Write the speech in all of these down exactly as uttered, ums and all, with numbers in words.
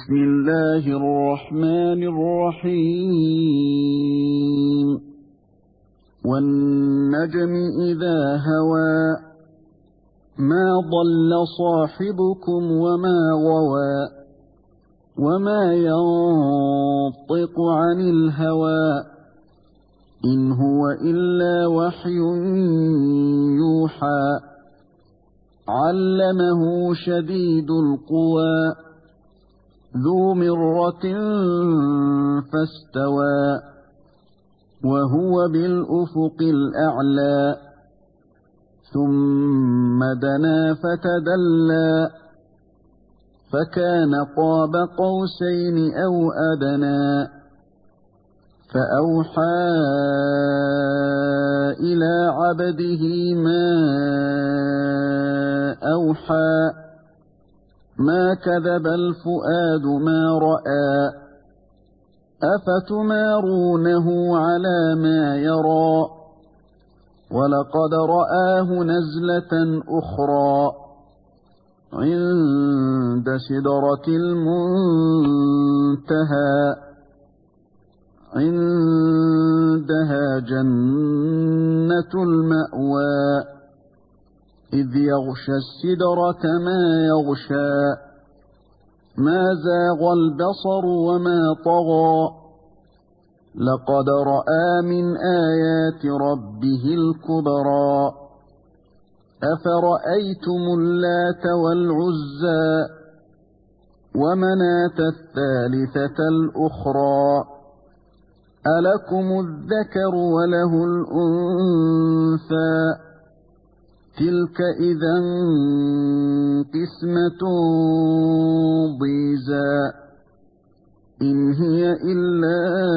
بسم الله الرحمن الرحيم والنجم إذا هوى ما ضل صاحبكم وما غوى وما ينطق عن الهوى إن هو إلا وحي يوحى علمه شديد القوى ذو مرة فاستوى وهو بالأفق الأعلى ثم دنا فتدلى فكان قاب قوسين أو أدنى فأوحى إلى عبده ما أوحى ما كذب الفؤاد ما رأى أفتمارونه على ما يرى ولقد رآه نزلة أخرى عند سدرة المنتهى عندها جنة المأوى إذ يغشى السدرة ما يغشى ما زاغ البصر وما طغى لقد رأى من آيات ربه الكبرى أفرأيتم اللات والعزى ومناة الثالثة الأخرى ألكم الذكر وله الأنثى تلك إذا قسمة ضيزى إن هي إلا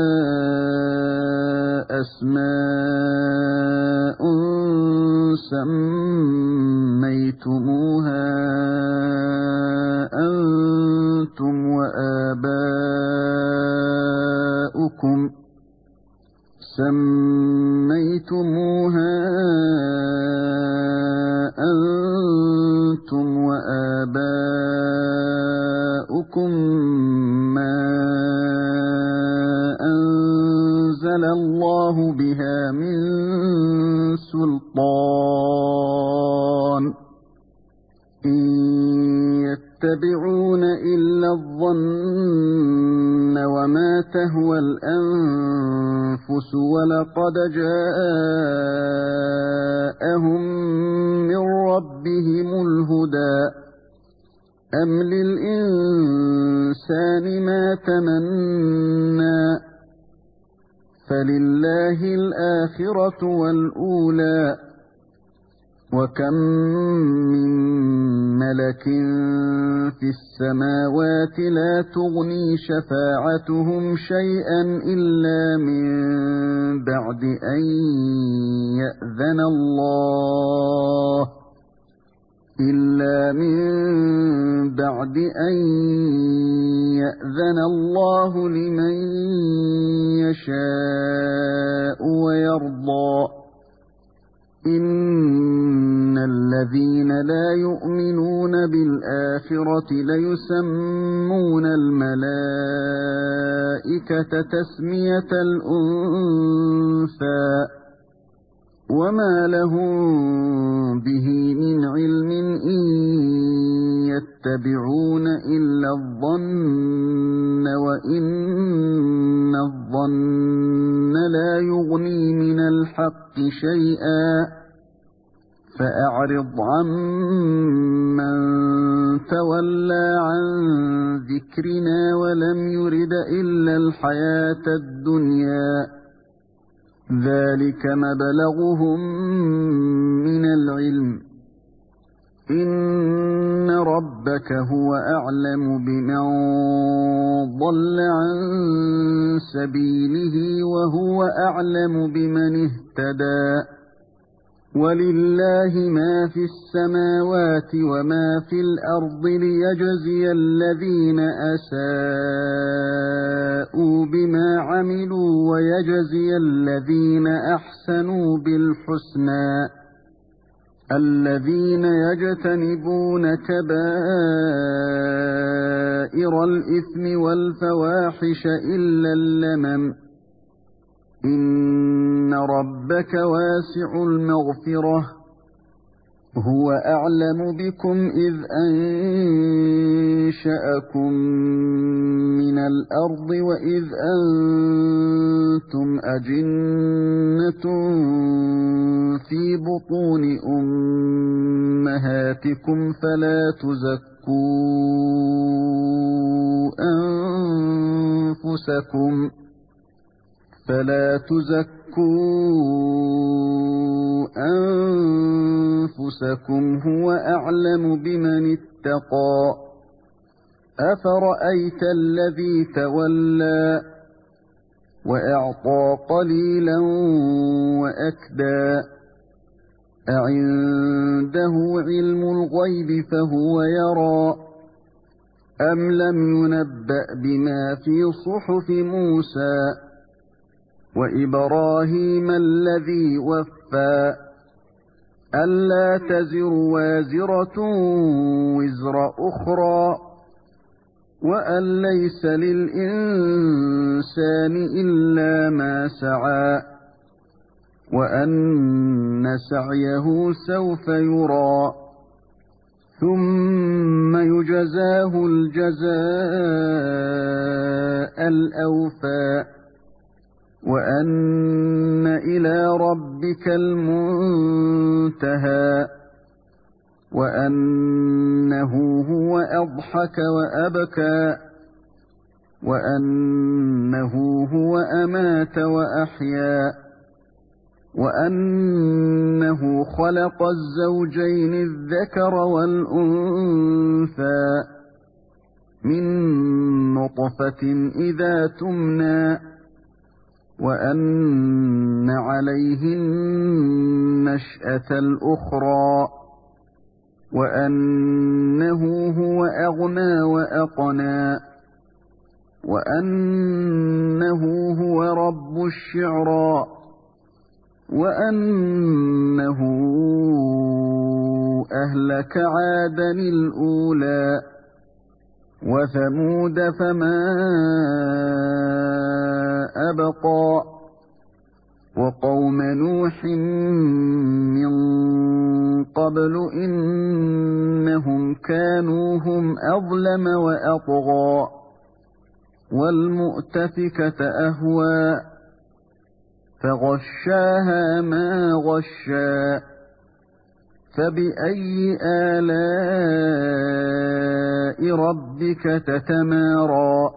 أسماء سميتموها أنتم وآباؤكم سميتموها أنتم وآباؤكم ما أنزل الله بها من سلطان إن يتبعون إلا الظن وما تهوى الأنفس ولقد جاءهم من ربهم الهدى أم للإنسان ما تمنى فلله الآخرة والأولى وكم من ملك في السماوات لا تغني شفاعتهم شيئا إلا من بعد أن يأذن الله إلا من بعد أن يأذن الله لمن يشاء ويرضى إن الذين لا يؤمنون بالآخرة ليسمون الملائكة تسمية الأنثى وما لهم به من علم إن يتبعون إلا الظن وإن الظن لا يغني من الحق شيئا فأعرض عمن تولى عن ذكرنا ولم يرد إلا الحياة الدنيا ذلك مبلغهم من العلم إن ربك هو أعلم بمن ضل عن سبيله وهو أعلم بمن اهتدى ولله ما في السماوات وما في الأرض ليجزي الذين أساءوا بما عملوا ويجزي الذين أحسنوا بالحسنى الذين يجتنبون كبائر الإثم والفواحش إلا اللمم إن ربك واسع المغفرة هو أعلم بكم إذ أنشأكم من الأرض وإذ أنتم أجنة في بطون أمهاتكم فلا تزكوا أنفسكم فلا تزكوا أنفسكم هو أعلم بمن اتقى أفرأيت الذي تولى وأعطى قليلا وأكدى أعنده علم الغيب فهو يرى أم لم ينبأ بما في صحف موسى وإبراهيم الذي وفى ألا تزر وازرة وزر أخرى وأن ليس للإنسان إلا ما سعى وأن سعيه سوف يرى ثم يجزاه الجزاء الأوفى وأن إلى ربك المنتهى وأنه هو أضحك وأبكى وأنه هو أمات وأحيا وأنه خلق الزوجين الذكر والأنثى من نطفة إذا تمنى وأن عليه النشأة الأخرى وأنه هو أغنى وأقنى وأنه هو رب الشعرى وأنه أهلك عادا الأولى وثمود فما أبقى وقوم نوح من قبل إنهم كانوا هم أظلم وأطغى والمؤتفكة أهوى فغشاها ما غشا فبأي آلاء ربك تتمارى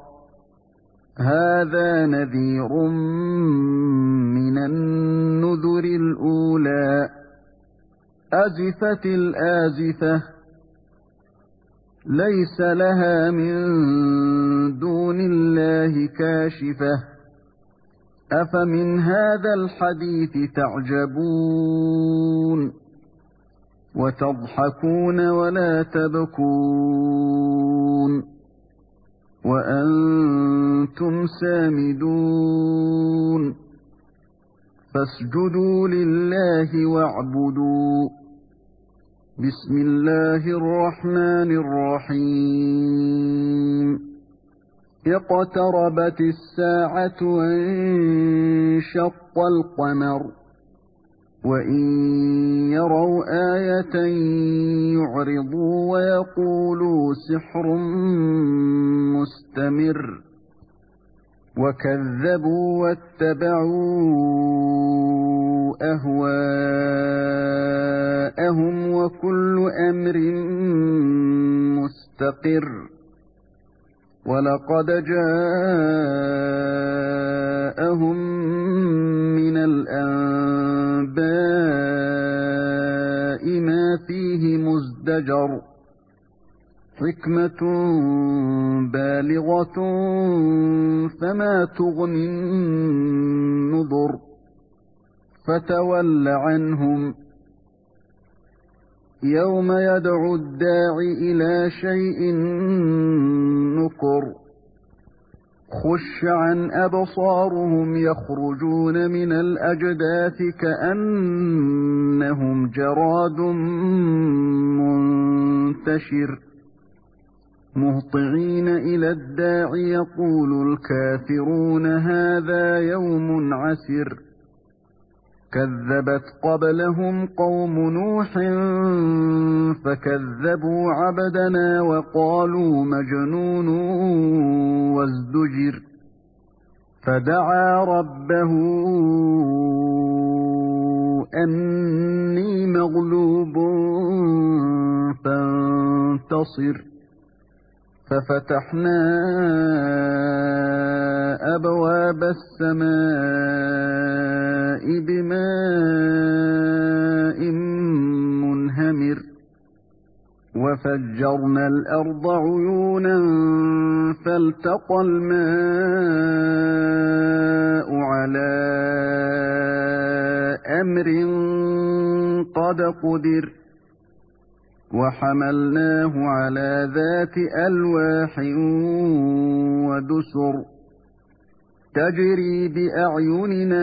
هذا نذير من النذر الأولى أزفت الآزفة ليس لها من دون الله كاشفة أفمن هذا الحديث تعجبون وتضحكون ولا تبكون وأنتم سامدون فاسجدوا لله واعبدوا بسم الله الرحمن الرحيم اقتربت الساعة وانشق القمر وإن يروا آية يعرضوا ويقولوا سحر مستمر وكذبوا واتبعوا أهواءهم وكل أمر مستقر ولقد جاءهم من الأنباء ما فيه مزدجر حكمة بالغة فما تغني النذر فتول عنهم يوم يدعو الداع إلى شيء نكر خُشَّ عَنْ أَبْصَارُهُمْ يَخْرُجُونَ مِنَ الْأَجْدَاثِ كَأَنَّهُمْ جَرَادٌ مُّنتَشِرٌ مُهْطِعِينَ إِلَى الدَّاعِ يَقُولُ الْكَافِرُونَ هَٰذَا يَوْمٌ عَسِرٌ كَذَّبَتْ قَبْلَهُمْ قَوْمُ نُوحٍ فَكَذَّبُوا عَبْدَنَا وَقَالُوا مَجْنُونٌ وَازْدُجِرَ فَدَعَا رَبَّهُ أَنِّي مَغْلُوبٌ فَانتَصِرْ فَفَتَحْنَا أَبْوَابَ السَّمَاءِ بِمَاءٍ مُّنْهَمِرٍ وَفَجَّرْنَا الْأَرْضَ عُيُونًا فَالْتَقَى الْمَاءُ عَلَىٰ أَمْرٍ قَدْ قُدِرَ وَحَمَلْنَاهُ عَلَىٰ ذَاتِ أَلْوَاحٍ وَدُسُرٍ تَجْرِي بِأَعْيُنِنَا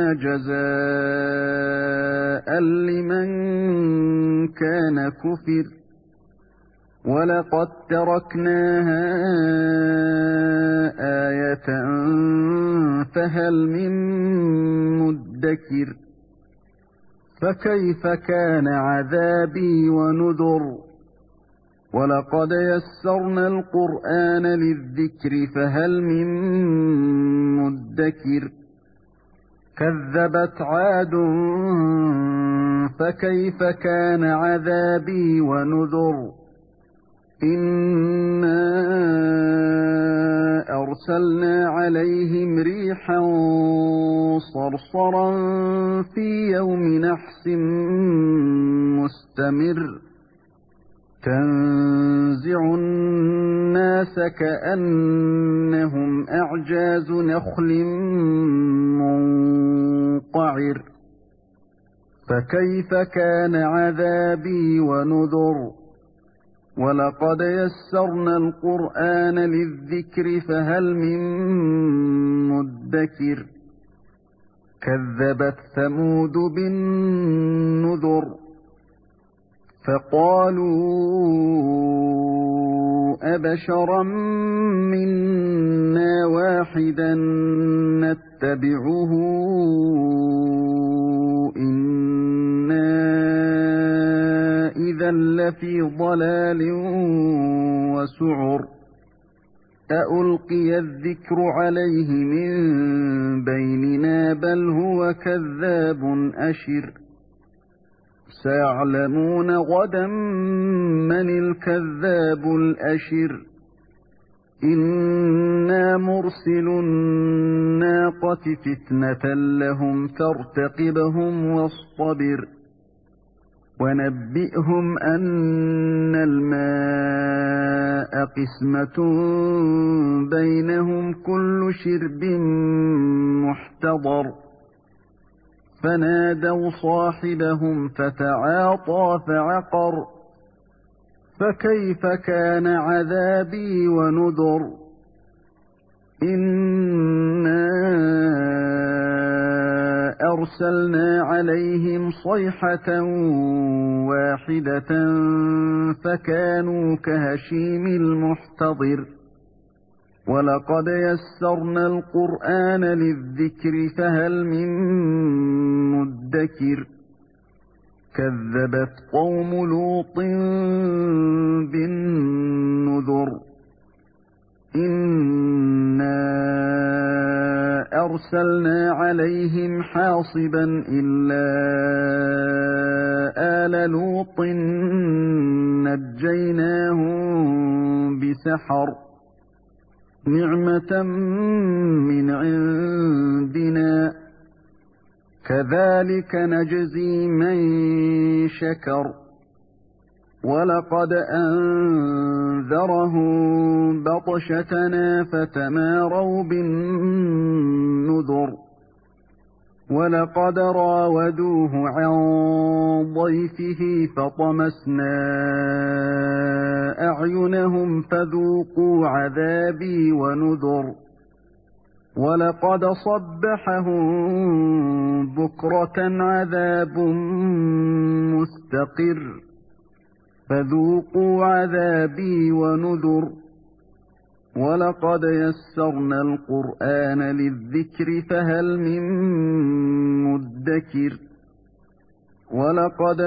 جَزَاءً لِّمَن كَانَ كُفِرَ وَلَقَد تَّرَكْنَاهَا آيَةً فَهَلْ مِن مُّدَّكِرٍ فَكَيْفَ كَانَ عَذَابِي وَنُذُرِ وَلَقَدْ يَسَّرْنَا الْقُرْآنَ لِلذِّكْرِ فَهَلْ مِن مُّدَّكِرٍ كَذَّبَتْ عَادٌ فَكَيْفَ كَانَ عَذَابِي وَنُذُرِ إِنَّا أَرْسَلْنَا عَلَيْهِمْ رِيحًا صَرْصَرًا فِي يَوْمِ نَحْسٍ مُّسْتَمِرٍّ تَنزِعُ النَّاسَ كَأَنَّهُمْ أَعْجَازُ نَخْلٍ مُّنقَعِرٍ فَكَيْفَ كَانَ عَذَابِي وَنُذُرِ وَلَقَدْ يَسَّرْنَا الْقُرْآنَ لِلذِّكْرِ فَهَلْ مِن مُّدَّكِرٍ كَذَّبَتْ ثَمُودُ بِالنُّذُرِ فَقَالُوا أَبَشَرًا مِّنَّا وَاحِدًا نَّتَّبِعُهُ إِنَّا إِذًا لَّفِي ضَلَالٍ وَسُعُرٍ أَأُلْقِيَ الذِّكْرُ عَلَيْهِ مِن بَيْنِنَا بَلْ هُوَ كَذَّابٌ أَشِرٌ سَيَعْلَمُونَ غَدًا مَّنِ الْكَذَّابُ الْأَشِرُ إِنَّا مُرْسِلُو النَّاقَةِ فِتْنَةً لَّهُمْ فَارْتَقِبْهُمْ وَاصْطَبِرْ وَنَبِّئْهُمْ أَنَّ الْمَاءَ قِسْمَةٌ بَيْنَهُمْ كُلُّ شِرْبٍ مُّحْتَضَرٌ فَنَادَوْا صَاحِبَهُمْ فَتَعَاطَىٰ فَعَقَرَ فَكَيْفَ كَانَ عَذَابِي وَنُذُرِ إِنَّا أَرْسَلْنَا عَلَيْهِمْ صَيْحَةً وَاحِدَةً فَكَانُوا كَهَشِيمِ الْمُحْتَظِرِ وَلَقَدْ يَسَّرْنَا الْقُرْآنَ لِلذِّكْرِ فَهَلْ مِن مُّدَّكِرٍ كَذَّبَتْ قَوْمُ لُوطٍ بِالنُّذُرِ إِنَّا أَرْسَلْنَا عَلَيْهِمْ حَاصِبًا إِلَّا آلَ لُوطٍ نَّجَّيْنَاهُم بِسَحَرٍ نِّعْمَةً مِّنْ عِندِنَا كَذَٰلِكَ نَجْزِي مَن شَكَرَ وَلَقَدْ أَنذَرَهُم بَطْشَتَنَا فَتَمَارَوْا بِالنُّذُرِ وَلَقَدْ رَاوَدُوهُ عَن ضَيْفِهِ فَطَمَسْنَا أَعْيُنَهُمْ فَذُوقُوا عَذَابِي وَنُذُرِ وَلَقَدْ صَبَّحَهُم بُكْرَةً عَذَابٌ مُّسْتَقِرٌّ فَذُوقُوا عَذَابِي وَنُذُرِ وَلَقَدْ يَسَّرْنَا الْقُرْآنَ لِلذِّكْرِ فَهَلْ مِن مُّدَّكِرٍ وَلَقَدْ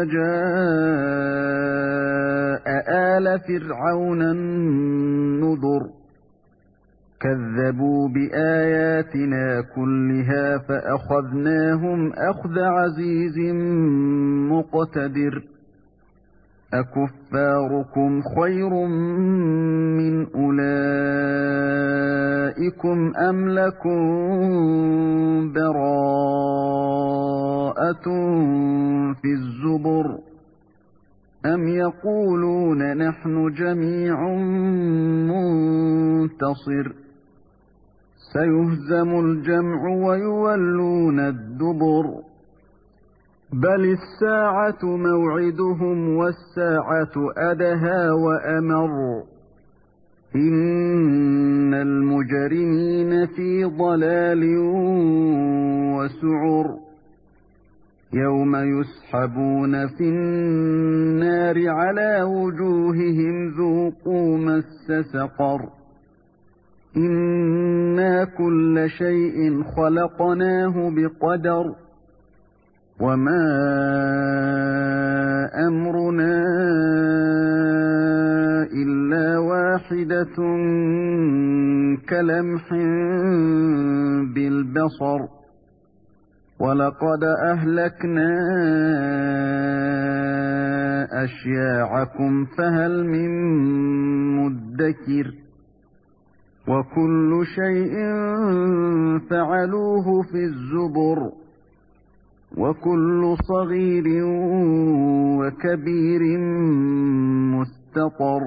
جَاءَ آلَ فِرْعَوْنَ النُّذُرُ كَذَّبُوا بِآيَاتِنَا كُلِّهَا فَأَخَذْنَاهُمْ أَخْذَ عَزِيزٍ مُّقْتَدِرٍ أَكُفَّارُكُمْ خَيْرٌ مِّنْ أُولَئِكُمْ أَمْ لَكُمْ بَرَاءَةٌ فِي الزُّبُرِ أَمْ يَقُولُونَ نَحْنُ جَمِيعٌ مُّنتَصِرٌ سَيُهْزَمُ الْجَمْعُ وَيُوَلُّونَ الدُّبُرَ بَلِ السَّاعَةُ مَوْعِدُهُمْ وَالسَّاعَةُ أَدْهَىٰ وَأَمَرُّ إِنَّ الْمُجْرِمِينَ فِي ضَلَالٍ وَسُعُرٍ يَوْمَ يُسْحَبُونَ فِي النَّارِ عَلَىٰ وُجُوهِهِمْ ذُوقُوا مَسَّ سَقَرَ إِنَّا كُلَّ شَيْءٍ خَلَقْنَاهُ بِقَدَرٍ وَمَا أَمْرُنَا إِلَّا وَاحِدَةٌ كَلَمْحٍ بِالْبَصَرِ وَلَقَدْ أَهْلَكْنَا أَشْيَاعَكُمْ فَهَلْ مِن مُّدَّكِرٍ وَكُلُّ شَيْءٍ فَعَلُوهُ فِي الزُّبُرِ وَكُلُّ صَغِيرٍ وَكَبِيرٍ مُّسْتَطَرٌ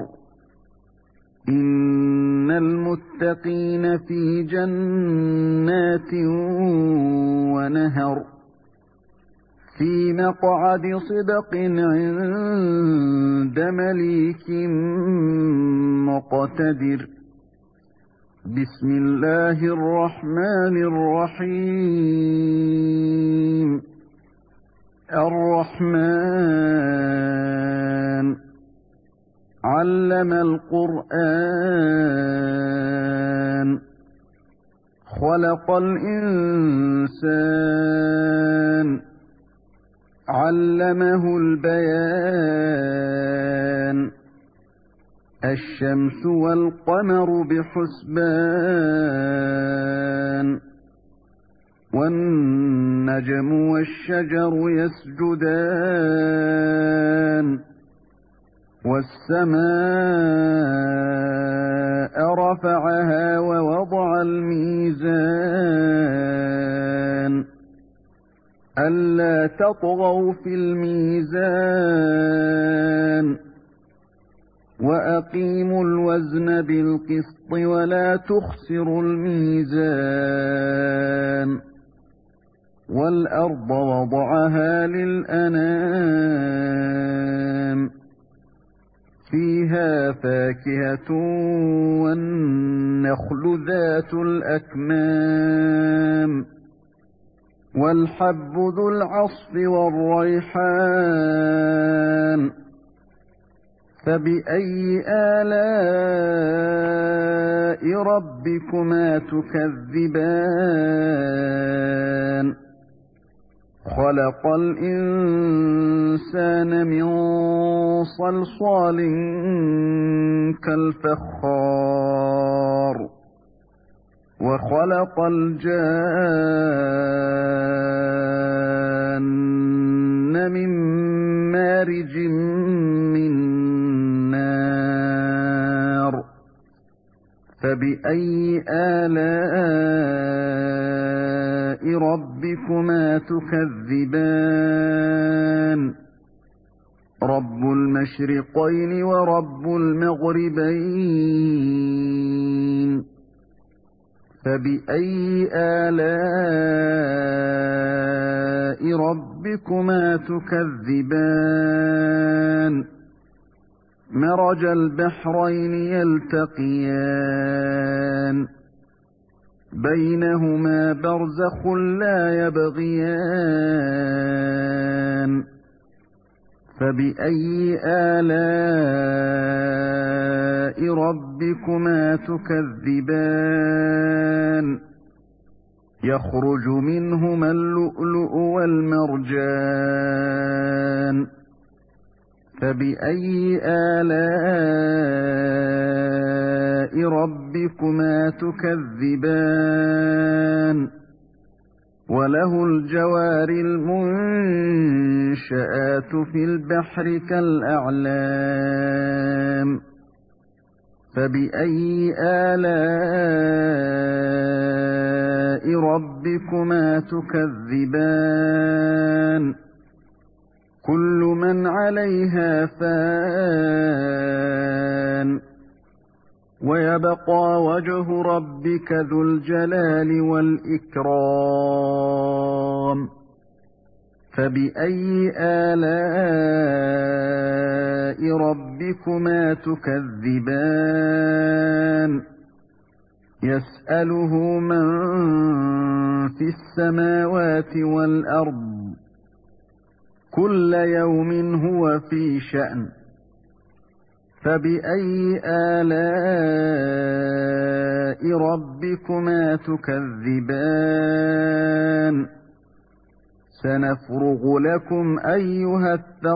إِنَّ الْمُتَّقِينَ فِي جَنَّاتٍ وَنَهَرٍ فِي مَقْعَدِ صِدْقٍ عِندَ مَلِيكٍ مُّقْتَدِرٍ بِسْمِ اللَّهِ الرَّحْمَٰنِ الرَّحِيمِ الرَّحْمَٰنُ عَلَّمَ الْقُرْآنَ خَلَقَ الْإِنسَانَ عَلَّمَهُ الْبَيَانَ الشَّمْسُ وَالْقَمَرُ بِحُسْبَانٍ وَالنَّجْمُ وَالشَّجَرُ يَسْجُدَانِ وَالسَّمَاءَ رَفَعَهَا وَوَضَعَ الْمِيزَانَ أَلَّا تَطْغَوْا فِي الْمِيزَانِ وَأَقِيمُوا الْوَزْنَ بِالْقِسْطِ وَلَا تُخْسِرُوا الْمِيزَانَ وَالْأَرْضَ وَضَعَهَا لِلْأَنَامِ فِيهَا فَاكِهَةٌ وَالنَّخْلُ ذَاتُ الْأَكْمَامِ وَالْحَبُّ ذُو الْعَصْفِ وَالرَّيْحَانُ فَبِأَيِّ آلَاءِ رَبِّكُمَا تُكَذِّبَانِ خَلَقَ الْإِنسَانَ مِن صَلْصَالٍ كَالْفَخَّارِ وَخَلَقَ الْجَانَّ مِن مَّارِجٍ مِّن نَّارٍ فَبِأَيِّ آلَاءِ رَبِّكُمَا تُكَذِّبَانِ رَبُّ الْمَشْرِقَيْنِ وَرَبُّ الْمَغْرِبَيْنِ فَبِأَيِّ آلَاءِ رَبِّكُمَا تُكَذِّبَانِ مَرَجَ الْبَحْرَيْنِ يَلْتَقِيَانِ بينهما برزخ لا يبغيان فبأي آلاء ربكما تكذبان يخرج منهما اللؤلؤ والمرجان فبأي آلاء ربكما تكذبان وله الجوار المنشآت في البحر كالأعلام فبأي آلاء ربكما تكذبان كل من عليها فان ويبقى وجه ربك ذو الجلال والإكرام فبأي آلاء ربكما تكذبان يسأله من في السماوات والأرض كل يوم هو في شأن فبأي آلاء ربكما تكذبان سنفرغ لكم أيها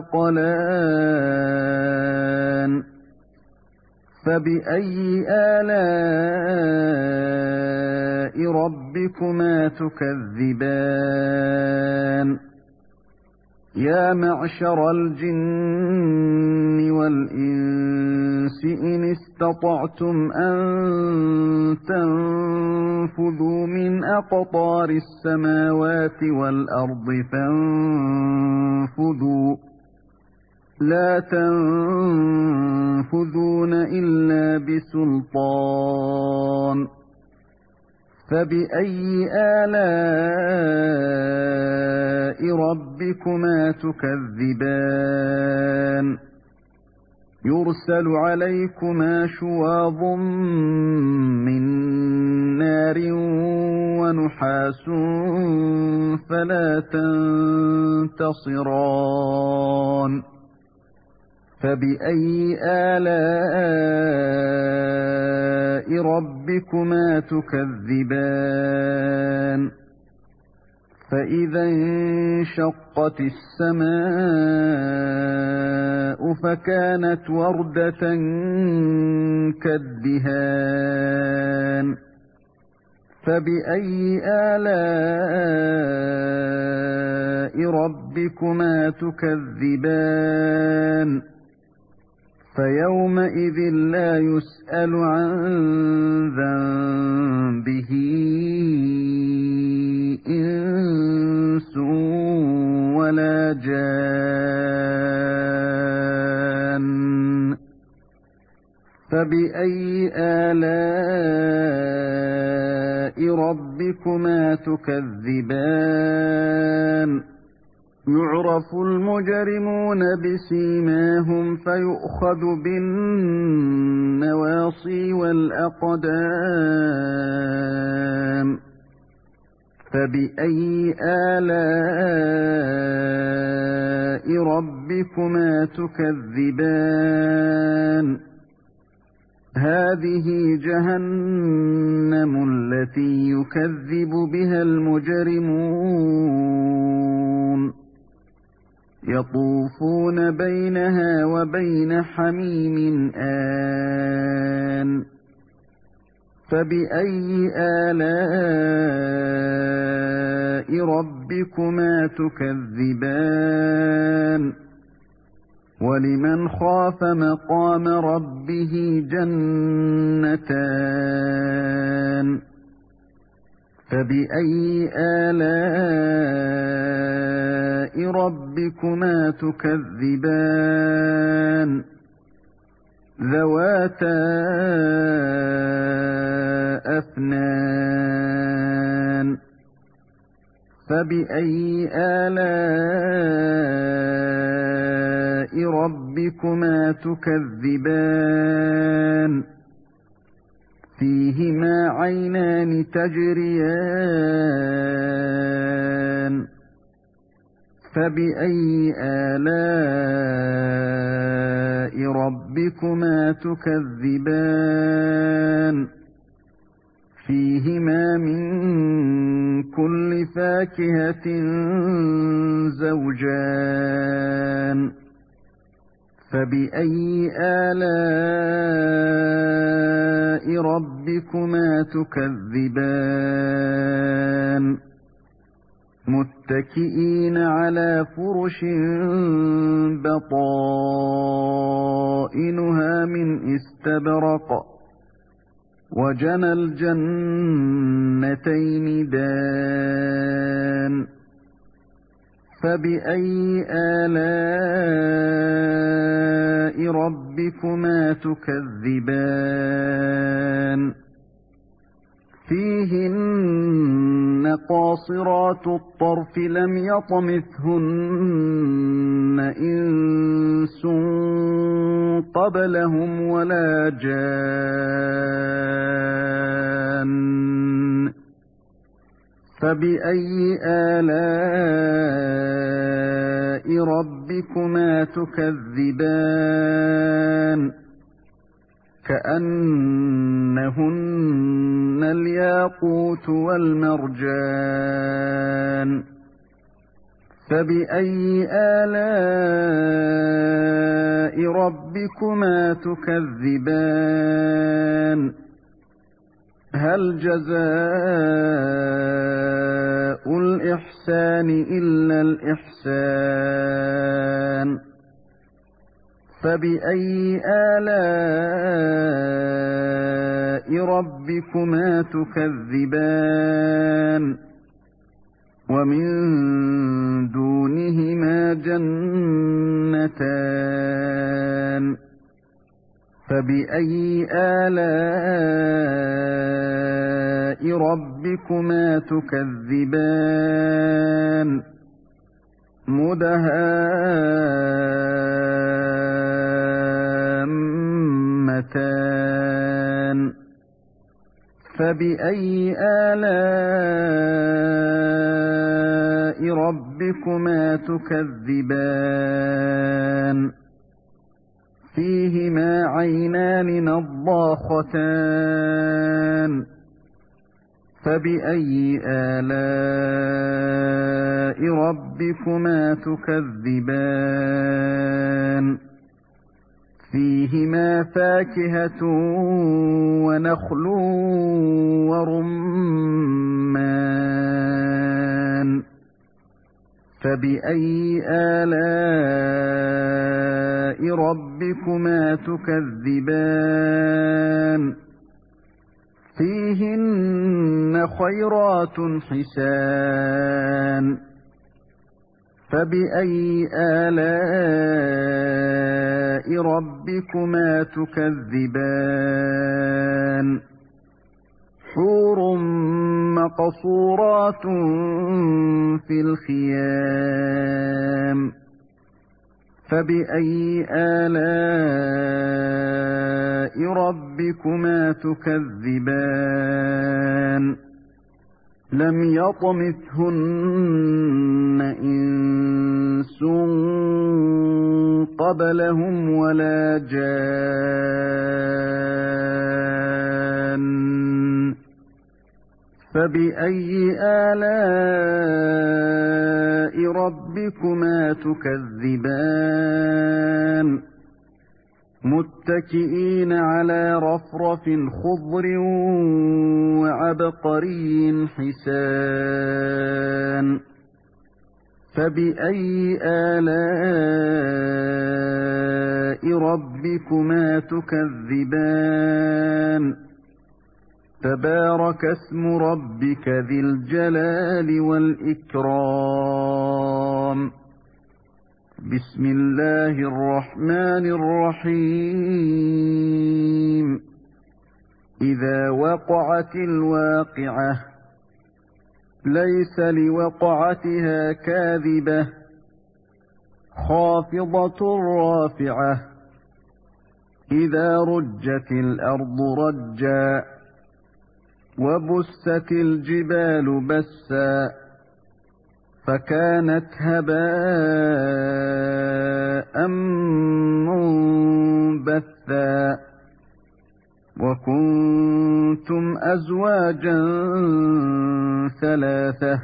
الثقلان فبأي آلاء ربكما تكذبان يا معشر الجن والإنس إن استطعتم أن تنفذوا من أقطار السماوات والأرض فانفذوا لا تنفذون إلا بسلطان فبأي آلاء ربكما تكذبان يرسل عليكما شواظ من نار ونحاس فلا تنتصران فبأي آلاء ربكما تكذبان فإذا انشقت السماء فكانت وردة كالدهان فبأي آلاء ربكما تكذبان فيومئذ لا يسأل عن ذنبه إنس ولا جان فبأي آلاء ربكما تكذبان يعرف المجرمون بسيماهم فيؤخذ بالنواصي والأقدام فبأي آلاء ربكما تكذبان هذه جهنم التي يكذب بها المجرمون يطوفون بينها وبين حميم آن فبأي آلاء ربكما تكذبان ولمن خاف مقام ربه جنتان فبأي آلاء ربكما تكذبان ذواتا أفنان فبأي آلاء ربكما تكذبان فيهما عينان تجريان فبأي آلاء ربكما تكذبان فيهما من كل فاكهة زوجان فبأي آلاء ربكما تكذبان متكئين على فرش بطائنها من استبرق وجنى الجنتين دان فبأي آلاء ربكما تكذبان فيهن قاصرات الطرف لم يطمثهن إنس قبلهم ولا جان فبأي آلاء ربكما تكذبان كأنهن الياقوت والمرجان فبأي آلاء ربكما تكذبان هل جزاء الإحسان إلا الإحسان فبأي آلاء ربكما تكذبان ومن دونهما جنتان فبأي آلاء ربكما تكذبان مدهامتان فبأي آلاء ربكما تكذبان فيهما عينان نضاختان فبأي آلاء ربكما تكذبان فيهما فاكهة ونخل ورمان فبأي آلاء ربكما تكذبان فيهن خيرات حسان فبأي آلاء ربكما تكذبان حور مقصورات في الخيام فبأي آلاء ربكما تكذبان لم يطمثهن إنس قبلهم ولا جان فبأي آلاء ربكما تكذبان متكئين على رفرف خضر وعبقري حسان فبأي آلاء ربكما تكذبان تبارك اسم ربك ذي الجلال والإكرام بسم الله الرحمن الرحيم إذا وقعت الواقعة ليس لوقعتها كاذبة خافضة رافعة إذا رجت الأرض رجا وبست الجبال بسا فكانت هباء منبثا وكنتم أزواجا ثلاثة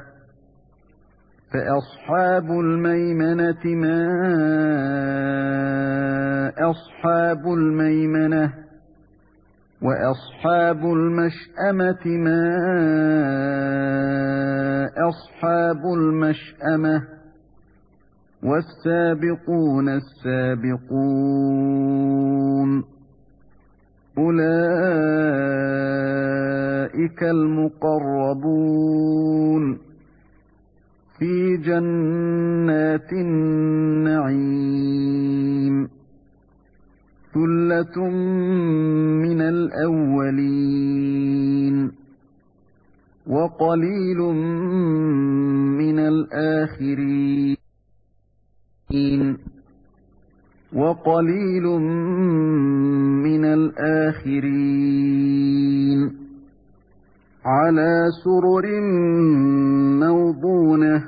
فأصحاب الميمنة ما أصحاب الميمنة وأصحاب المشأمة ما أصحاب المشأمة والسابقون السابقون أولئك المقربون في جنات النعيم ثلة من الأولين وقليل من الآخرين وقليل من الآخرين على سرر موضونة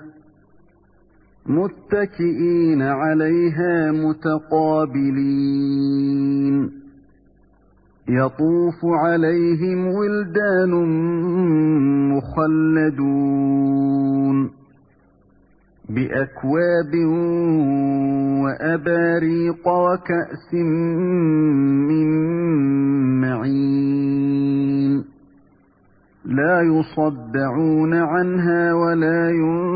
متكئين عليها متقابلين يطوف عليهم ولدان مخلدون بأكواب وأباريق وكأس من معين لا يصدعون عنها ولا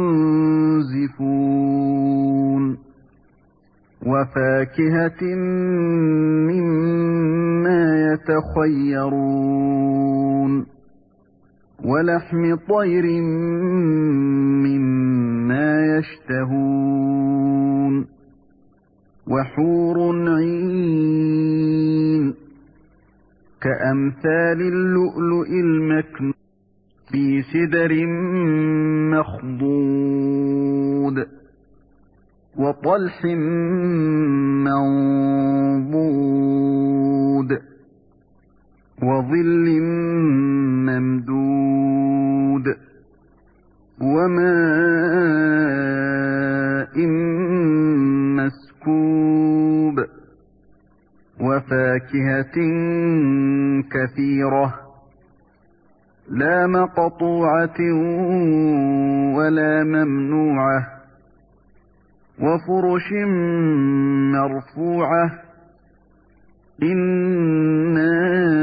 ينزفون وفاكهة مما يتخيرون ولحم طير مما يشتهون وحور عين كأمثال اللؤلؤ المكنون في سدر مخضود وطلح منضود وظل ممدود وماء مسكوب وفاكهة كثيرة لا مقطوعة ولا ممنوعة وفرش مرفوعة إنا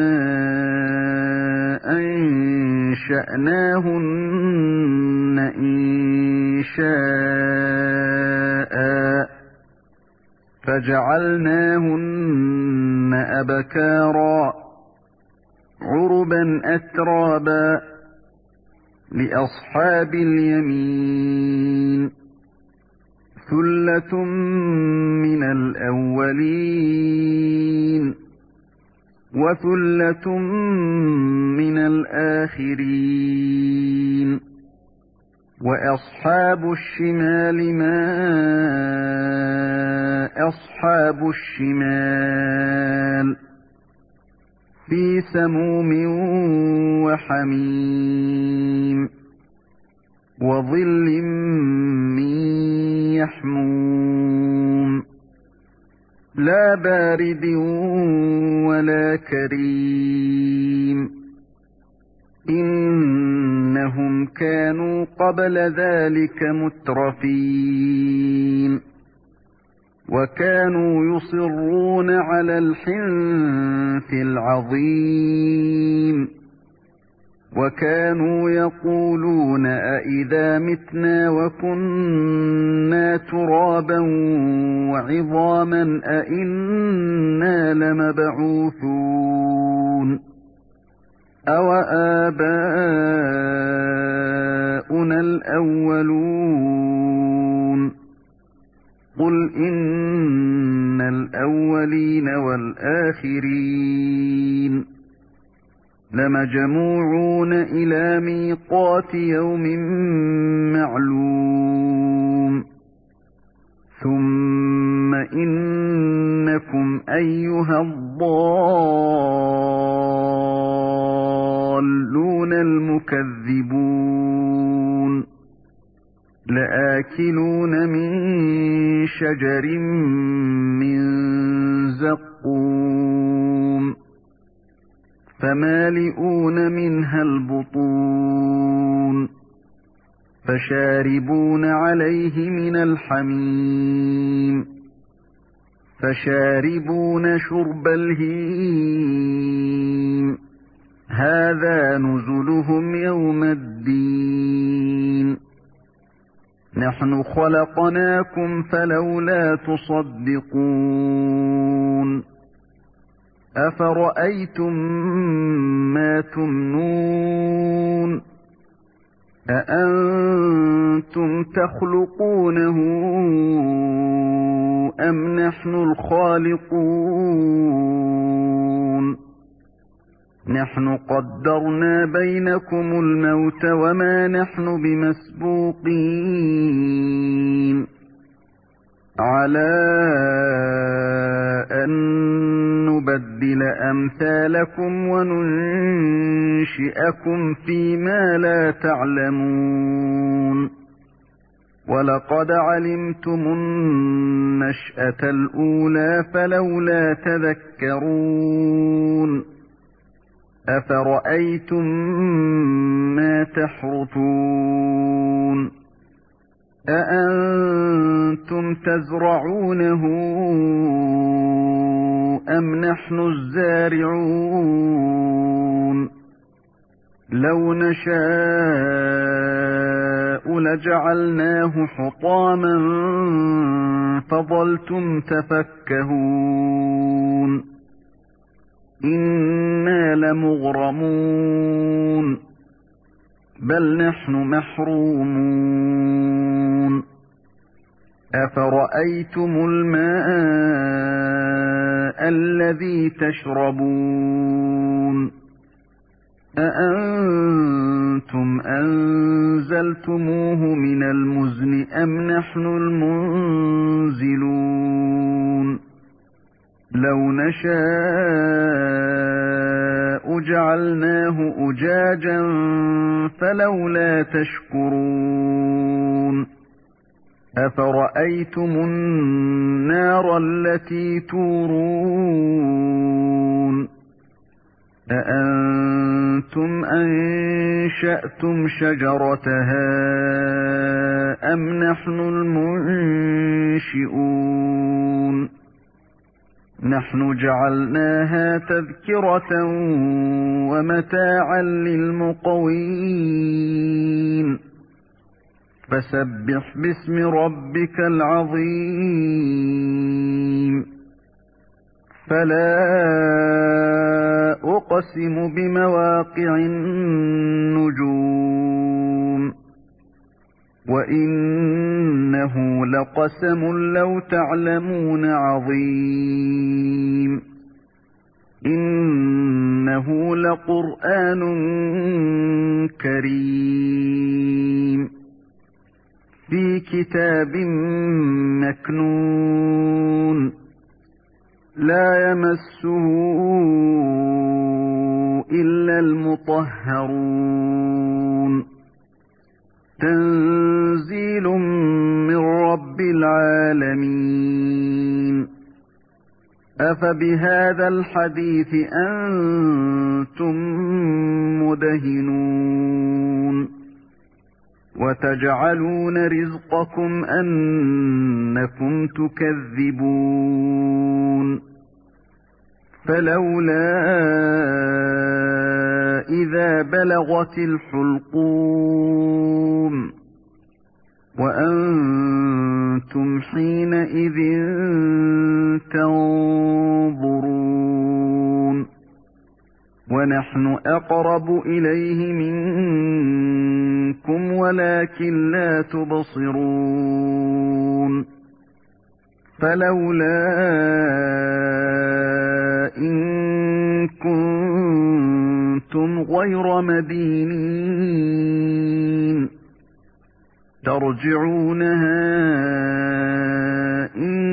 أنشأناهن إنشاء فجعلناهن أبكارا عربا أترابا لأصحاب اليمين ثلة من الأولين وثلة من الآخرين وأصحاب الشمال ما أصحاب الشمال في سموم وحميم وظل من يحموم لا بارد ولا كريم إنهم كانوا قبل ذلك مترفين وكانوا يصرون على الحنث العظيم وكانوا يقولون أئذا متنا وكنا ترابا وعظاما أئنا لمبعوثون أو آباؤنا الأولون قل إن الأولين والآخرين لمجموعون إلى ميقات يوم معلوم ثم إنكم أيها الضالون لَظَالِمُونَ الْمُكَذِّبُونَ لَآكِلُونَ مِن شَجَرٍ مِّن زَقُّومٍ فَمَالِئُونَ مِنْهَا الْبُطُونَ فَشَارِبُونَ عَلَيْهِ مِنَ الْحَمِيمِ فَشَارِبُونَ شُرْبَ الْهِيمِ هَذَا نُزُلُهُمْ يَوْمَ الدِّينِ نَحْنُ خَلَقْنَاكُمْ فَلَوْلَا تُصَدِّقُونَ أَفَرَأَيْتُم مَّا تُمْنُونَ أَأَنتُمْ تَخْلُقُونَهُ أَمْ نَحْنُ الْخَالِقُونَ نَحْنُ قَدَّرْنَا بَيْنَكُمُ الْمَوْتَ وَمَا نَحْنُ بِمَسْبُوقِينَ عَلَىٰ أَن نُّبَدِّلَ أَمْثَالَكُمْ وَنُنشِئَكُمْ فِيمَا لَا تَعْلَمُونَ وَلَقَدْ عَلِمْتُمُ النَّشْأَةَ الْأُولَىٰ فَلَوْلَا تَذَكَّرُونَ أَفَرَأَيْتُم مَّا تَحْرُثُونَ أَأَنتُمْ تَزْرَعُونَهُ أَمْ نَحْنُ الزَّارِعُونَ لَوْ نَشَاءُ لَجَعَلْنَاهُ حُطَامًا فَظَلْتُمْ تَفَكَّهُونَ إِنَّا لَمُغْرَمُونَ بَلْ نَحْنُ مَحْرُومُونَ أَفَرَأَيْتُمُ الْمَاءَ الَّذِي تَشْرَبُونَ أَأَنتُمْ أَنزَلْتُمُوهُ مِنَ الْمُزْنِ أَمْ نَحْنُ الْمُنزِلُونَ لَوْ نَشَاءُ جَعَلْنَاهُ أُجَاجًا فَلَوْلَا تَشْكُرُونَ أَفَرَأَيْتُمُ النَّارَ الَّتِي تُورُونَ أَأَنتُمْ أَنشَأْتُمْ شَجَرَتَهَا أَمْ نَحْنُ الْمُنشِئُونَ نَحْنُ جَعَلْنَاهَا تَذْكِرَةً وَمَتَاعًا لِلْمُقْوِينَ فَسَبِّحْ بِاسْمِ رَبِّكَ الْعَظِيمِ فَلَا أُقْسِمُ بِمَوَاقِعِ النُّجُومِ وَإِنَّهُ لَقَسَمٌ لَّوْ تَعْلَمُونَ عَظِيمٌ إِنَّهُ لَقُرْآنٌ كَرِيمٌ فِي كِتَابٍ مَّكْنُونٍ لَّا يَمَسُّهُ إِلَّا الْمُطَهَّرُونَ تَنزِيلٌ مِّن رَّبِّ الْعَالَمِينَ أَفَبِهَٰذَا الْحَدِيثِ أَنتُم مُّدْهِنُونَ وَتَجْعَلُونَ رِزْقَكُمْ أَنَّكُمْ تُكَذِّبُونَ فَلَوْلَا إِذَا بَلَغَتِ الْحُلْقُومَ وَأَنتُمْ حِينَئِذٍ تَنظُرُونَ وَنَحْنُ أَقْرَبُ إِلَيْهِ مِنكُمْ وَلَكِن لَّا تُبْصِرُونَ فَلَوْلَا إِن كُنتُمْ غَيْرَ مَدِينِينَ تَرْجِعُونَهَا إِن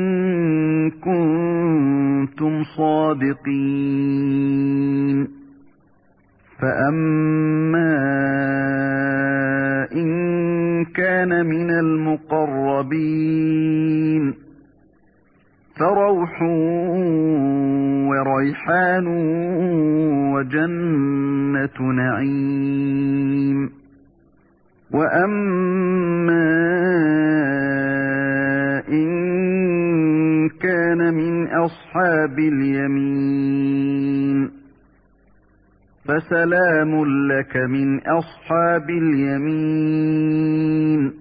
كُنتُمْ صَادِقِينَ فأما إن كان من المقربين فروح وريحان وجنة نعيم. وأما إن كان من أصحاب اليمين فسلام لك من أصحاب اليمين.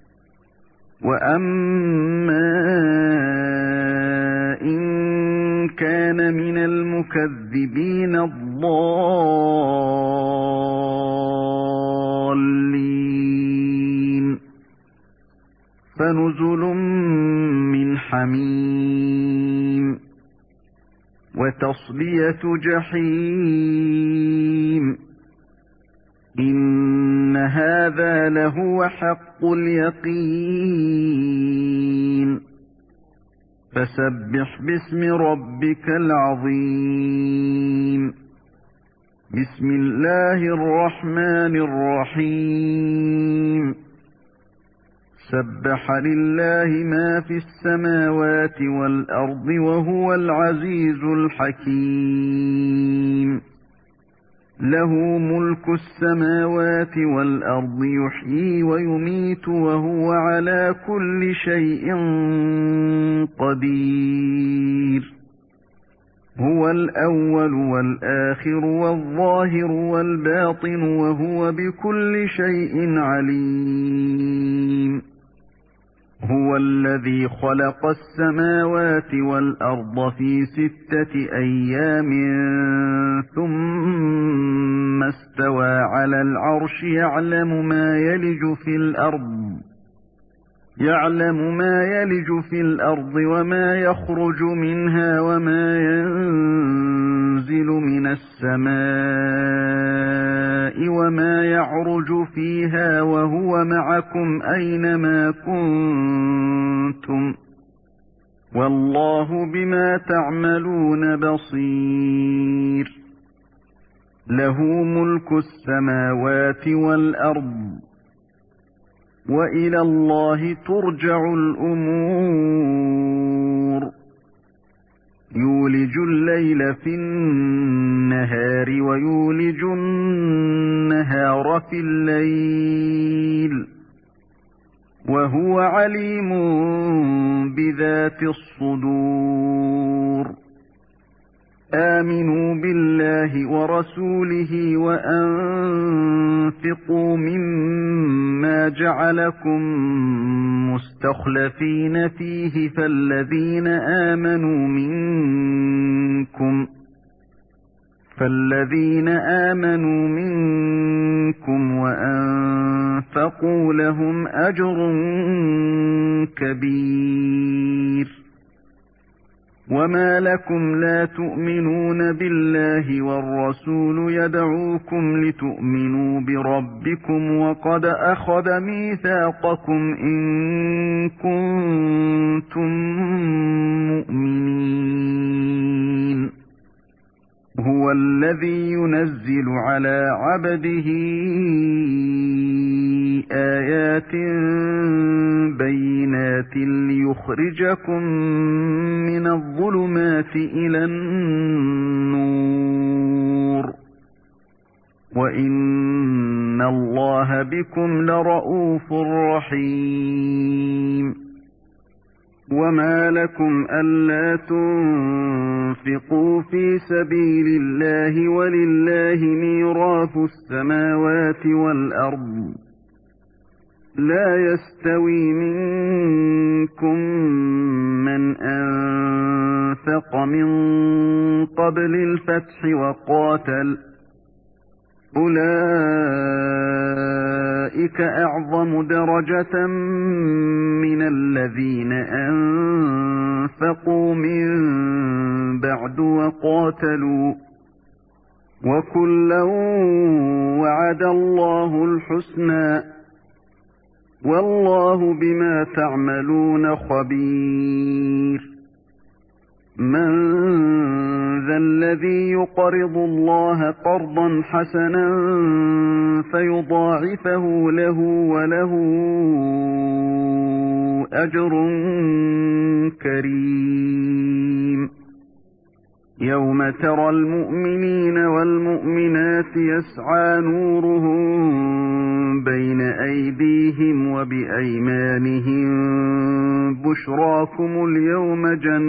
وأما إن كان من المكذبين الضالين فنزل من حميم وتصلية جحيم. إن هذا لهو حق اليقين. فسبح باسم ربك العظيم. بسم الله الرحمن الرحيم. سبح لله ما في السماوات والأرض وهو العزيز الحكيم. له ملك السماوات والأرض يحيي ويميت وهو على كل شيء قدير. هو الأول والآخر والظاهر والباطن وهو بكل شيء عليم. هو الذي خلق السماوات والأرض في ستة أيام ثم استوى على العرش يعلم ما يلج في الأرض يعلم ما يلج في الأرض وما يخرج منها وما ينزل من السماء وما يعرج فيها وهو معكم أينما كنتم والله بما تعملون بصير. له ملك السماوات والأرض وإلى الله ترجع الأمور. يولج الليل في النهار ويولج النهار في الليل وهو عليم بذات الصدور. آمنوا بالله ورسوله وأنفقوا مما جعلكم مستخلفين فيه فالذين آمنوا منكم فالذين آمنوا منكم وأنفقوا لهم أجر كبير. وما لكم لا تؤمنون بالله والرسول يدعوكم لتؤمنوا بربكم وقد أخذ ميثاقكم إن كنتم مؤمنين. هو الذي ينزل على عبده آيات بينات ليخرجكم من الظلمات إلى النور وإن الله بكم لرءوف رحيم. وما لكم ألا تنفقوا في سبيل الله ولله ميراث السماوات والأرض لا يستوي منكم من أنفق من قبل الفتح وقاتل أولئك أعظم درجة من الذين أنفقوا من بعد وقاتلوا وكلا وعد الله الحسنى والله بما تعملون خبير. مَّن ذَا الَّذِي يُقْرِضُ اللَّهَ قَرْضًا حَسَنًا فَيُضَاعِفَهُ لَهُ وَلَهُ أَجْرٌ كَرِيمٌ يَوْمَ تَرَى الْمُؤْمِنِينَ وَالْمُؤْمِنَاتِ يَسْعَىٰ نُورُهُم بَيْنَ أَيْدِيهِمْ وَبِأَيْمَانِهِم بُشْرَاكُمُ الْيَوْمَ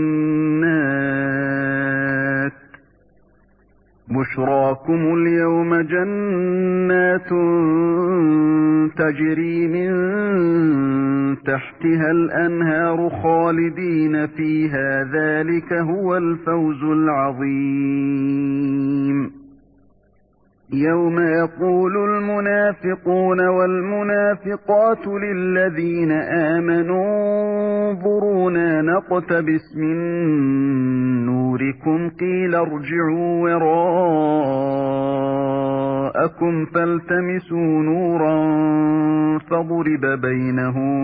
جَنَّاتٌ بُشْرَاكُمُ الْيَوْمَ جَنَّاتٌ تَجْرِي مِن تَحْتِهَا الْأَنْهَارُ خَالِدِينَ فِيهَا ذَلِكَ هُوَ الْفَوْزُ الْعَظِيمُ يَوْمَ يَقُولُ الْمُنَافِقُونَ وَالْمُنَافِقَاتُ لِلَّذِينَ آمَنُوا انظُرُونَا نَقْتَبِسْ مِن نُّورِكُمْ قِيلَ ارْجِعُوا وَرَاءَكُمْ فَالْتَمِسُوا نُورًا فَضُرِبَ بَيْنَهُم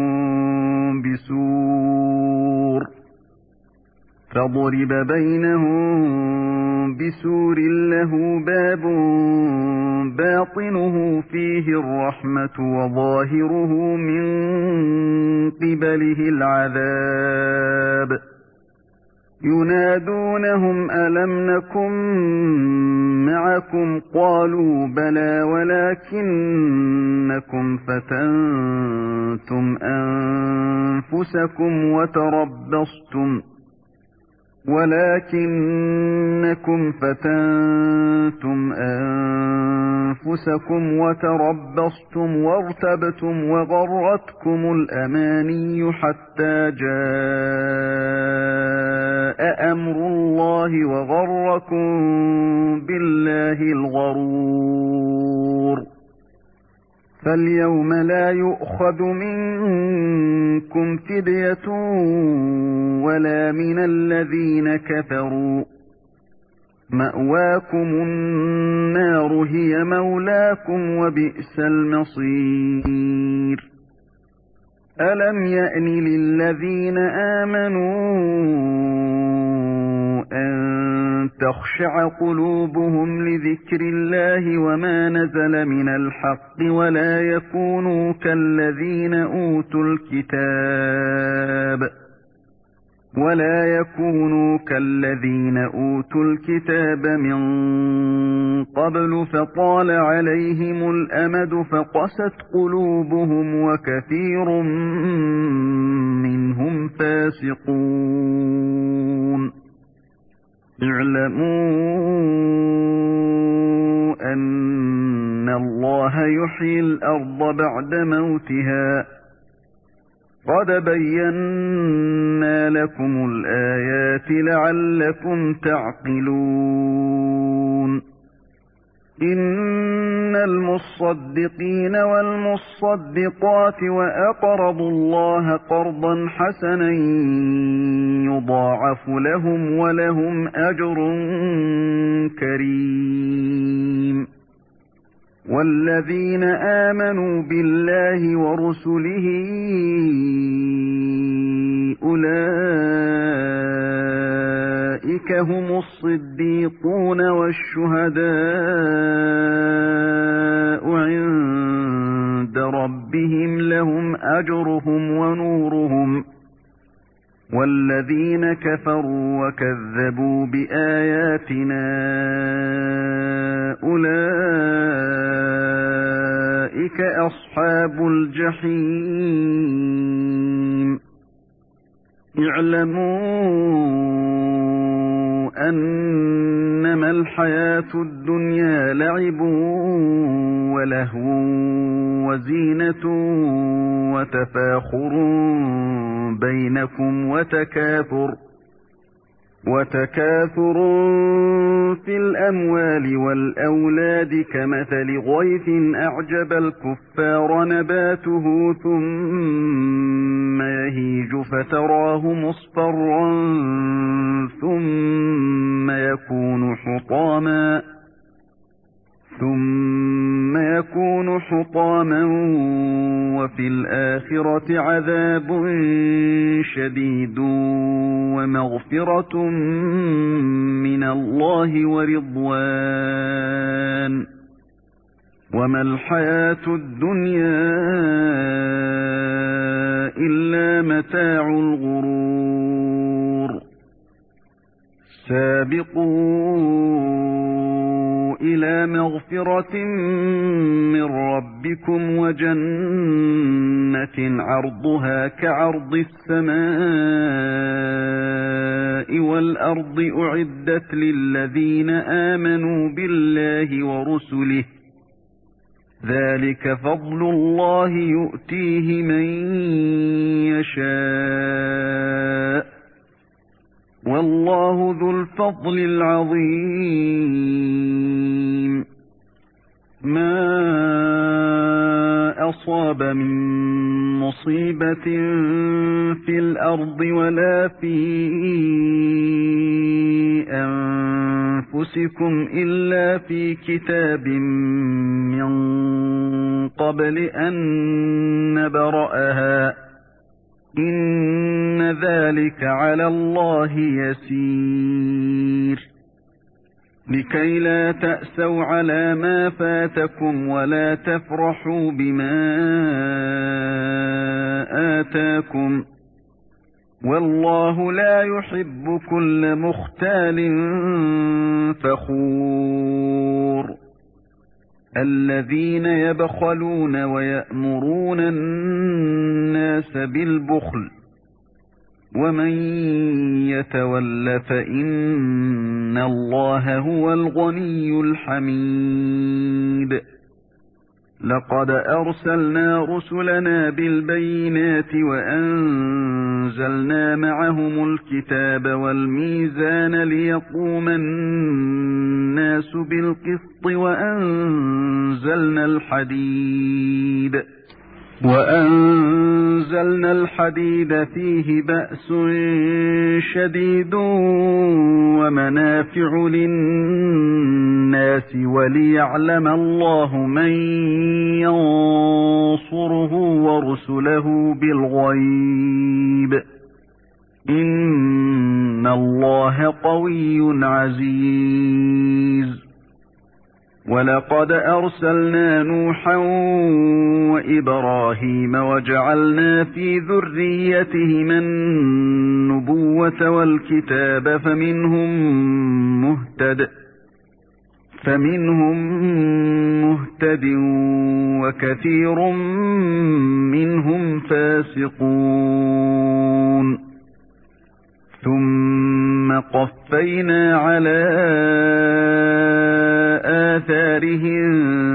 بِسُورٍ فَضُرِبَ بَيْنَهُم بِسُورٍ لَّهُ بَابٌ بَاطِنُهُ فِيهِ الرَّحْمَةُ وَظَاهِرُهُ مِن قِبَلِهِ الْعَذَابُ يُنَادُونَهُمْ أَلَمْ نَكُن مَّعَكُمْ قَالُوا بَلَىٰ وَلَٰكِنَّكُمْ فَتَنتُمْ أَنفُسَكُمْ وَتَرَبَّصْتُمْ ولكنكم فتنتم أنفسكم وتربصتم وارتبتم وغرتكم الأماني حتى جاء أمر الله وغركم بالله الغرور فاليوم لا يؤخذ منكم فدية ولا من الذين كفروا مأواكم النار هي مولاكم وبئس المصير ألم يأن للذين آمنوا أن تخشع قلوبهم لذكر الله وما نزل من الحق ولا يكونوا كالذين أوتوا الكتاب ولا يكونوا كالذين أوتوا الكتاب من قبل فطال عليهم الأمد فقست قلوبهم وكثير منهم فاسقون اعلموا أن الله يحيي الأرض بعد موتها قد بينا لكم الآيات لعلكم تعقلون إن المصدقين والمصدقات وأقرضوا الله قرضا حسنا يضاعف لهم ولهم أجر كريم والذين آمنوا بالله ورسله أولئك هم الصديقون والشهداء عند ربهم لهم أجرهم ونورهم والذين كفروا وكذبوا بآياتنا أولئك أصحاب الجحيم اعلموا أنما الحياة الدنيا لعب ولهو وزينة وتفاخر بينكم وتكاثر وتكاثر في الأموال والأولاد كمثل غيث أعجب الكفار نباته ثم يهيج فتراه مصفرا ثم يكون حطاما ثم يكون حطاما وفي الآخرة عذاب شديد ومغفرة من الله ورضوان وما الحياة الدنيا إلا متاع الغرور سابقوا إلى مغفرة من ربكم وجنة عرضها كعرض السماء والأرض أعدت للذين آمنوا بالله ورسله ذلك فضل الله يؤتيه من يشاء والله ذو الفضل العظيم ما أصاب من مصيبة في الأرض ولا في أنفسكم إلا في كتاب من قبل أن نبرأها إن ذلك على الله يسير لكي لا تأسوا على ما فاتكم ولا تفرحوا بما آتاكم والله لا يحب كل مختال فخور الذين يبخلون ويأمرون الناس بالبخل ومن يتول فإن الله هو الغني الحميد لقد أرسلنا رسلنا بالبينات وأنزلنا معهم الكتاب والميزان ليقوم الناس بالقسط وأنزلنا الحديد وأنزلنا الحديد فيه بأس شديد ومنافع للناس وليعلم الله من ينصره ورسله بالغيب إن الله قوي عزيز ولقد أرسلنا نوحا وإبراهيم وجعلنا في ذريتهما النبوة والكتاب فمنهم مهتد فمنهم مهتد وكثير منهم فاسقون ثم قفينا على آثارهم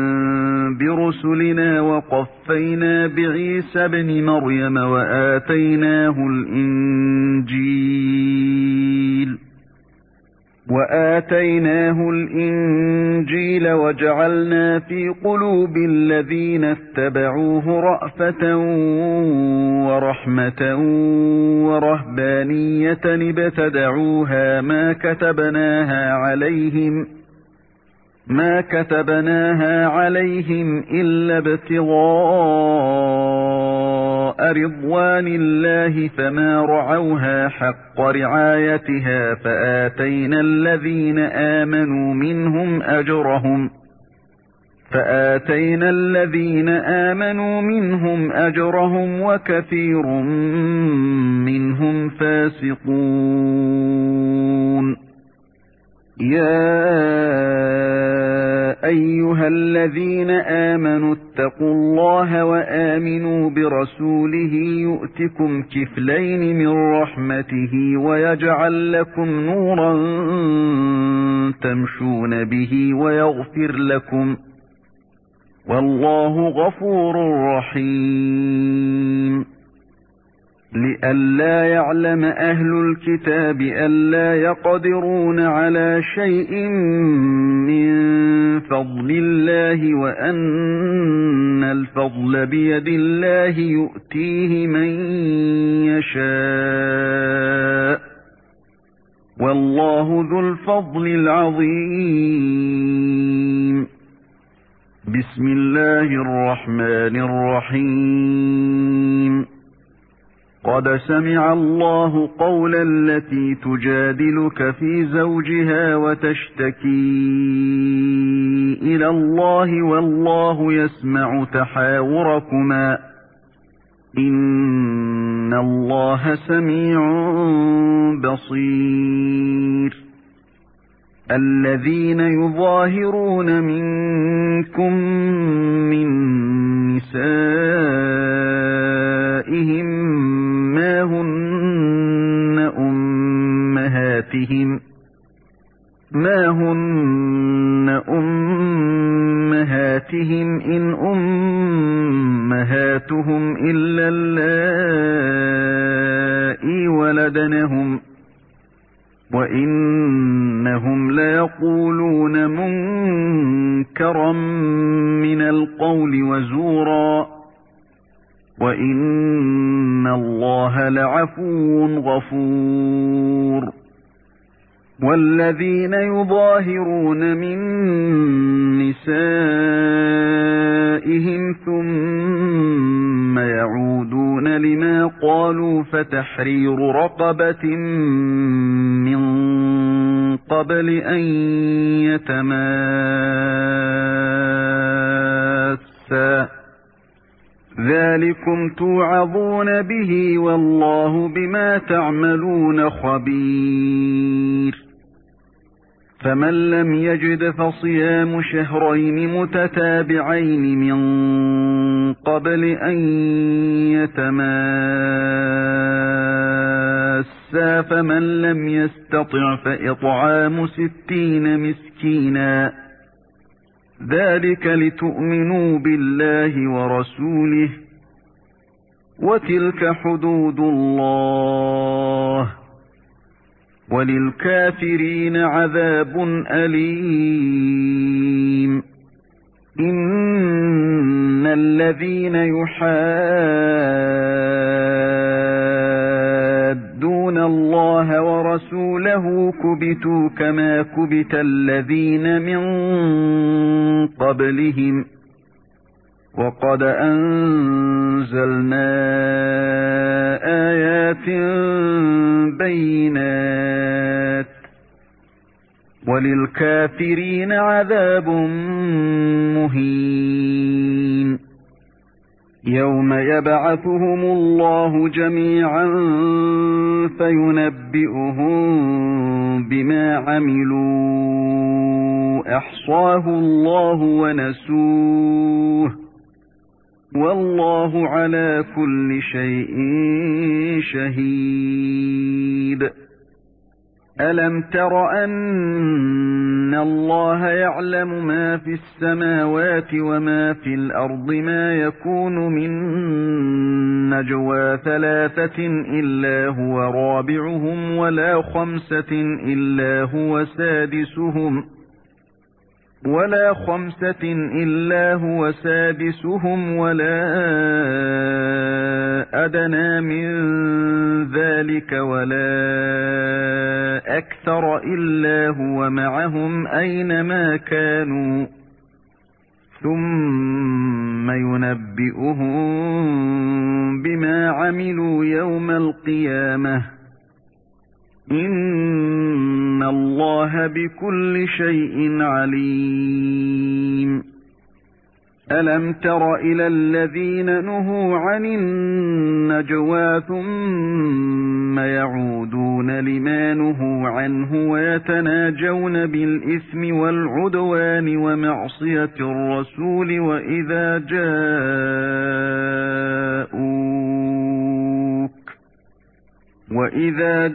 برسلنا وقفينا بعيسى ابن مريم وآتيناه الإنجيل وآتيناه الإنجيل وجعلنا في قلوب الذين اتبعوه رأفة ورحمة ورهبانية ابتدعوها ما كتبناها عليهم ما كتبناها عليهم إلا ابتغاء رضوان الله فما رعوها حق رعايتها فآتينا الذين آمنوا منهم أجرهم فآتينا الذين آمنوا منهم أجرهم وكثير منهم فاسقون يا أيها الذين آمنوا اتقوا الله وآمنوا برسوله يؤتكم كفلين من رحمته ويجعل لكم نورا تمشون به ويغفر لكم والله غفور رحيم لئلا يعلم أهل الكتاب ألا يقدرون على شيء من فضل الله وأن الفضل بيد الله يؤتيه من يشاء والله ذو الفضل العظيم بسم الله الرحمن الرحيم قد سمع الله قول التي تجادلك في زوجها وتشتكي إلى الله والله يسمع تحاوركما إن الله سميع بصير الذين يظاهرون منكم من نسائهم ما هن أمهاتهم ما هن أمهاتهم إن أمهاتهم إلا اللائي ولدنهم وإنهم ليقولون منكرا من القول وزورا وإن الله لعفو غفور والذين يظاهرون من نسائهم ثم يعودون لما قالوا فتحرير رقبة من قبل أن يتماسا ذلكم توعظون به والله بما تعملون خبير فمن لم يجد فصيام شهرين متتابعين من قبل أن يتماسا فمن لم يستطع فإطعام ستين مسكينا ذلك لتؤمنوا بالله ورسوله وتلك حدود الله وللكافرين عذاب أليم إن الذين يحادون الله ورسوله كبتوا كما كبت الذين من قبلهم وقد أنزلنا آيات بينات وللكافرين عذاب مهين يوم يبعثهم الله جميعا فينبئهم بما عملوا أحصاه الله ونسوه والله على كل شيء شهيد ألم تر أن الله يعلم ما في السماوات وما في الأرض ما يكون من نجوى ثلاثة إلا هو رابعهم ولا خمسة إلا هو سادسهم ولا خمسة إلا هو سادسهم ولا أدنى من ذلك ولا أكثر إلا هو معهم أينما كانوا ثم ينبئهم بما عملوا يوم القيامة إن الله بكل شيء عليم ألم تر إلى الذين نهوا عن النجوى ثم يعودون لما نهوا عنه ويتناجون بالإثم والعدوان ومعصية الرسول وإذا جاءوك وإذا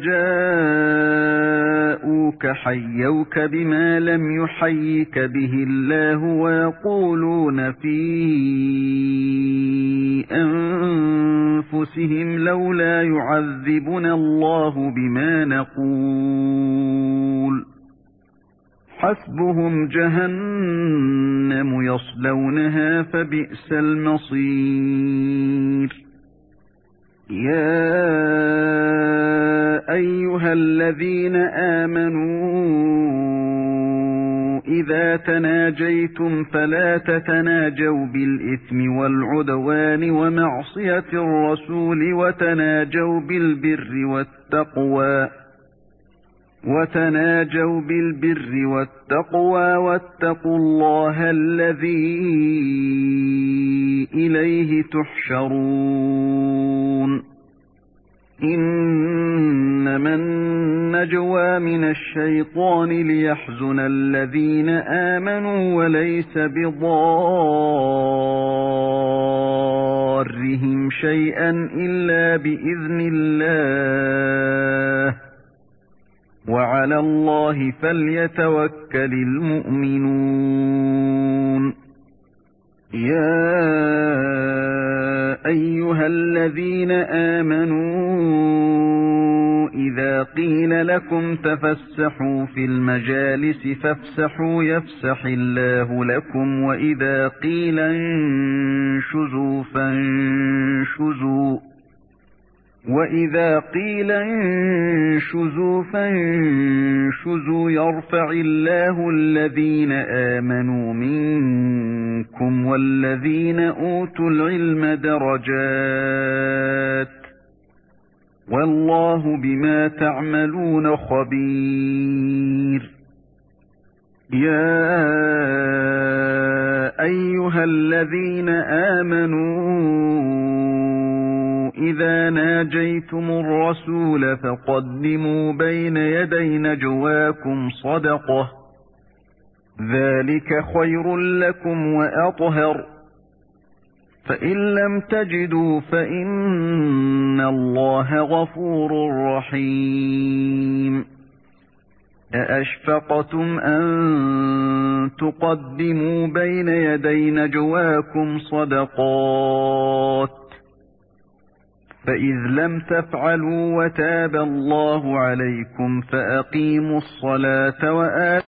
جاءوك حيوك بما لم يحيك به الله ويقولون في أنفسهم لولا يعذبنا الله بما نقول حسبهم جهنم يصلونها فبئس المصير يا أيها الذين آمنوا وإذا تناجيتم فلا تتناجوا بالإثم والعدوان ومعصية الرسول وتناجوا بالبر والتقوى وتناجوا بالبر والتقوى واتقوا الله الذي إليه تحشرون إنما النجوى من الشيطان ليحزن الذين آمنوا وليس بضارهم شيئا إلا بإذن الله وعلى الله فليتوكل المؤمنون يا أيها الذين آمنوا إذا قيل لكم تفسحوا في المجالس فافسحوا يفسح الله لكم وإذا قيل انشزوا فانشزوا وَإِذَا قِيلَ انشُزُوا فانشُزُوا يَرْفَعِ اللَّهُ الَّذِينَ آمَنُوا مِنكُمْ وَالَّذِينَ أُوتُوا الْعِلْمَ دَرَجَاتٍ وَاللَّهُ بِمَا تَعْمَلُونَ خَبِيرٌ يَا أَيُّهَا الَّذِينَ آمَنُوا إذا ناجيتم الرسول فقدموا بين يدي نجواكم صدقة ذلك خير لكم وأطهر فإن لم تجدوا فإن الله غفور رحيم أأشفقتم أن تقدموا بين يدي نجواكم صدقات فإذ لم تفعلوا وتاب الله عليكم فأقيموا الصلاة وآتوا